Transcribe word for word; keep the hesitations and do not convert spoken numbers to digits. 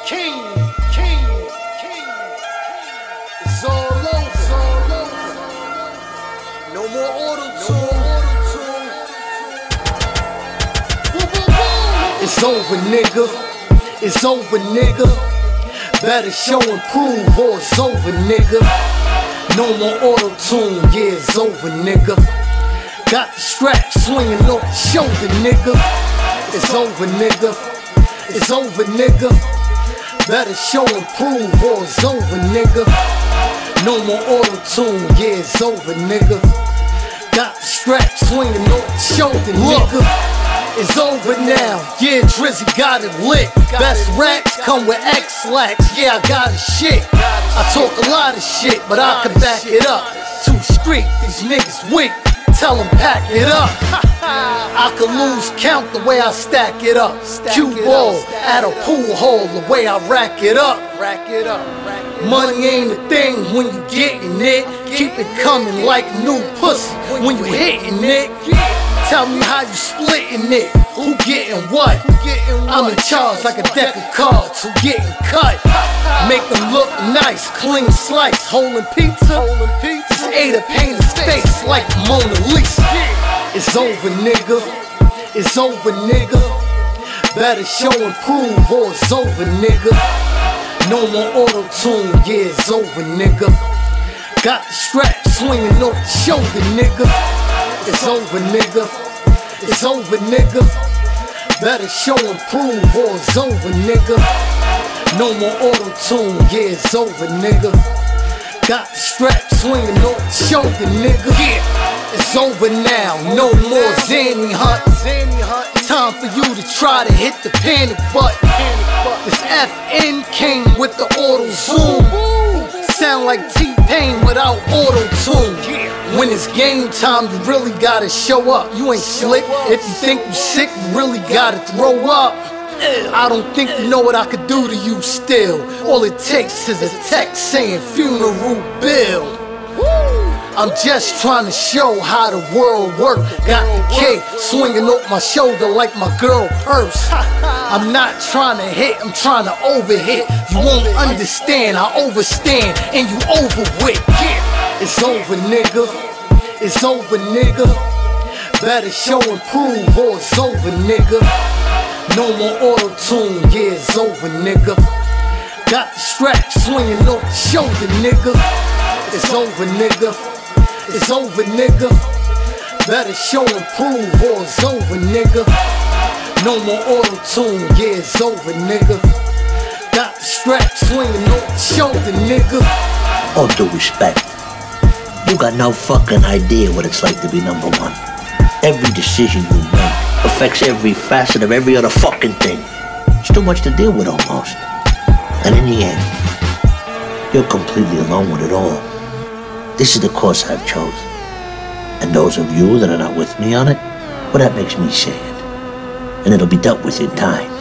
king, king, king. It's all over, it's all over. No more auto-tune. It's over, nigga. It's over, nigga. Better show and prove or it's over, nigga. No more auto-tune, yeah, it's over, nigga. Got the strap swinging off the shoulder, nigga. It's over, nigga. It's over, nigga. Better show and prove or it's over, nigga. No more auto-tune, yeah, it's over, nigga. Got the strap swinging off the shoulder, nigga. It's over now, yeah, Drizzy got it lit. Best raps come with X-Lax, yeah, I got it shit. I talk a lot of shit, but I can back it up. Too street, these niggas weak, tell them pack it up. I can lose count the way I stack it up. Cue ball at a pool hall the way I rack it up. Money ain't a thing when you getting it. Keep it coming like new pussy when you hitting it. Tell me how you splitting it, who getting what? I'm in charge like a deck of cards, who getting cut? Make them look nice, clean slice, holding pizza. This Ada paint his face like Mona Lisa. It's over, nigga. It's over, nigga. Better show and prove or it's over, nigga. No more auto-tune, yeah, it's over, nigga. Got the strap swinging off the shoulder, nigga. It's over, nigga. It's over, nigga. Better show and prove or it's over, nigga. No more auto-tune, yeah, it's over, nigga. Got the strap swinging off the shoulder, nigga. Yeah, it's over now. No more Zanny hunting. Time for you to try to hit the panic button. This F N came with the auto-zoom. Sound like T-Pain without auto-tune. When it's game time, you really gotta show up. You ain't slick. If you think you sick, you really gotta throw up. I don't think you know what I could do to you still. All it takes is a text saying funeral bill. I'm just trying to show how the world works. Got the K swinging off my shoulder like my girl purse. I'm not trying to hit, I'm trying to overhit. You won't understand, I overstand and you over with. It's over, nigga. It's over, nigga. Better show and prove or it's over, nigga. No more auto-tune, yeah, it's over, nigga. Got the strap swinging off the shoulder, nigga. It's over, nigga. It's over, nigga. Better show and prove or it's over, nigga. No more auto-tune, yeah, it's over, nigga. Got the strap swinging off the shoulder, nigga. All due respect, you got no fucking idea what it's like to be number one. Every decision you make affects every facet of every other fucking thing. It's too much to deal with almost. And in the end, you're completely alone with it all. This is the course I've chosen. And those of you that are not with me on it, well, that makes me sad. And it'll be dealt with in time.